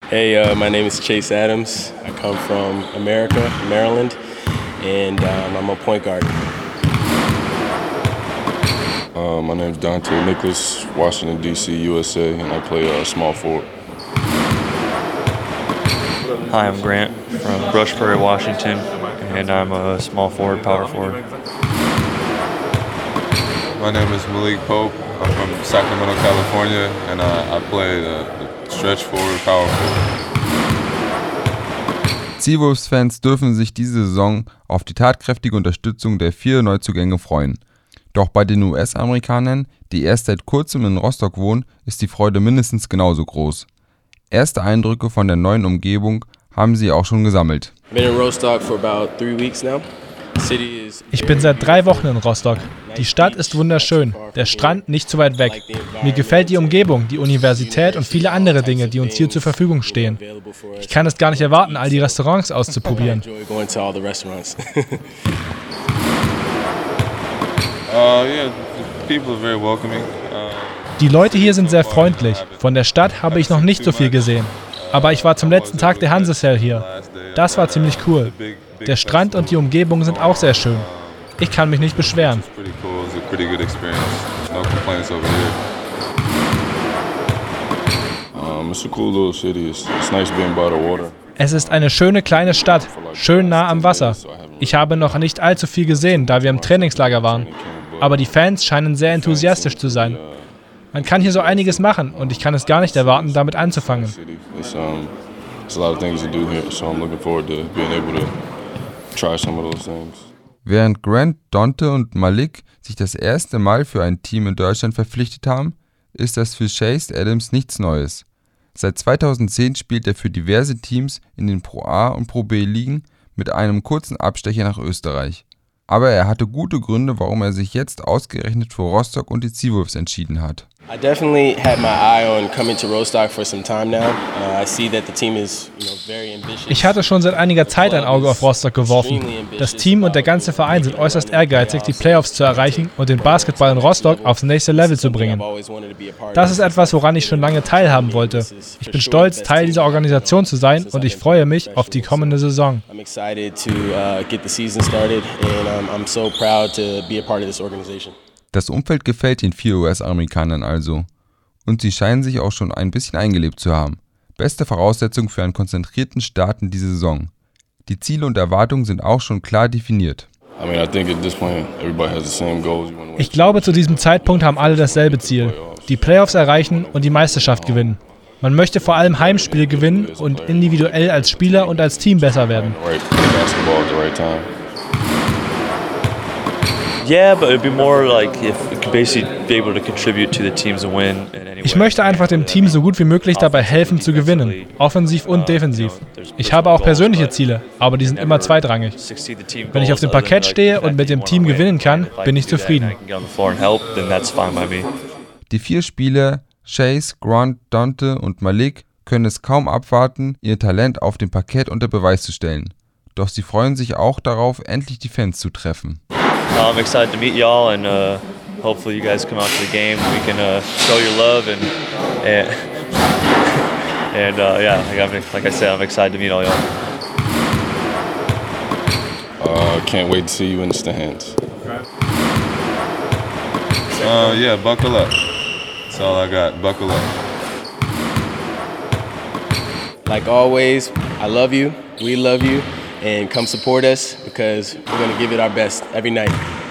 My name is Chase Adams. I come from America, Maryland, and I'm a point guard. My name is Dante Nicholas, Washington, D.C., USA, and I play small forward. Hi, I'm Grant from Brushbury, Washington, and I'm a small forward, power forward. My name is Malik Pope. I'm from Sacramento, California, and I play the stretch forward, power forward. Seawolves-Fans dürfen sich diese Saison auf die tatkräftige Unterstützung der 4 Neuzugänge freuen. Doch bei den US-Amerikanern, die erst seit kurzem in Rostock wohnen, ist die Freude mindestens genauso groß. Erste Eindrücke von der neuen Umgebung haben sie auch schon gesammelt. Ich bin seit 3 Wochen in Rostock. Die Stadt ist wunderschön, der Strand nicht zu weit weg. Mir gefällt die Umgebung, die Universität und viele andere Dinge, die uns hier zur Verfügung stehen. Ich kann es gar nicht erwarten, all die Restaurants auszuprobieren. Die Leute hier sind sehr freundlich. Von der Stadt habe ich noch nicht so viel gesehen. Aber ich war zum letzten Tag der Hansesel hier. Das war ziemlich cool. Der Strand und die Umgebung sind auch sehr schön. Ich kann mich nicht beschweren. Es ist eine schöne kleine Stadt, schön nah am Wasser. Ich habe noch nicht allzu viel gesehen, da wir im Trainingslager waren. Aber die Fans scheinen sehr enthusiastisch zu sein. Man kann hier so einiges machen und ich kann es gar nicht erwarten, damit anzufangen. Während Grant, Dante und Malik sich das erste Mal für ein Team in Deutschland verpflichtet haben, ist das für Chase Adams nichts Neues. Seit 2010 spielt er für diverse Teams in den Pro A und Pro B Ligen mit einem kurzen Abstecher nach Österreich. Aber er hatte gute Gründe, warum er sich jetzt ausgerechnet für Rostock und die Seawolves entschieden hat. I definitely had my eye on coming to Rostock for some time now. I see that the team is, very ambitious. Ich hatte schon seit einiger Zeit ein Auge auf Rostock geworfen. Das Team und der ganze Verein sind äußerst ehrgeizig, die Playoffs zu erreichen und den Basketball in Rostock aufs nächste Level zu bringen. Das ist etwas, woran ich schon lange teilhaben wollte. Ich bin stolz, Teil dieser Organisation zu sein und ich freue mich auf die kommende Saison. I'm excited to get the season started and I'm so proud to be a part of this organization. Das Umfeld gefällt den 4 US-Amerikanern also. Und sie scheinen sich auch schon ein bisschen eingelebt zu haben. Beste Voraussetzung für einen konzentrierten Start in diese Saison. Die Ziele und Erwartungen sind auch schon klar definiert. Ich glaube, zu diesem Zeitpunkt haben alle dasselbe Ziel. Die Playoffs erreichen und die Meisterschaft gewinnen. Man möchte vor allem Heimspiele gewinnen und individuell als Spieler und als Team besser werden. Yeah, but it'd be more like if it could basically be able to contribute to the teams and win. Ich möchte einfach dem Team so gut wie möglich dabei helfen zu gewinnen, offensiv und defensiv. Ich habe auch persönliche Ziele, aber die sind immer zweitrangig. Wenn ich auf dem Parkett stehe und mit dem Team gewinnen kann, bin ich zufrieden. Die 4 Spieler, Chase, Grant, Dante und Malik, können es kaum abwarten, ihr Talent auf dem Parkett unter Beweis zu stellen. Doch sie freuen sich auch darauf, endlich die Fans zu treffen. I'm excited to meet y'all and hopefully you guys come out to the game. We can show your love and yeah, like I said, I'm excited to meet all y'all. Can't wait to see you in the stands. Yeah, buckle up. That's all I got. Buckle up. Like always, I love you. We love you. And come support us because we're going to give it our best every night.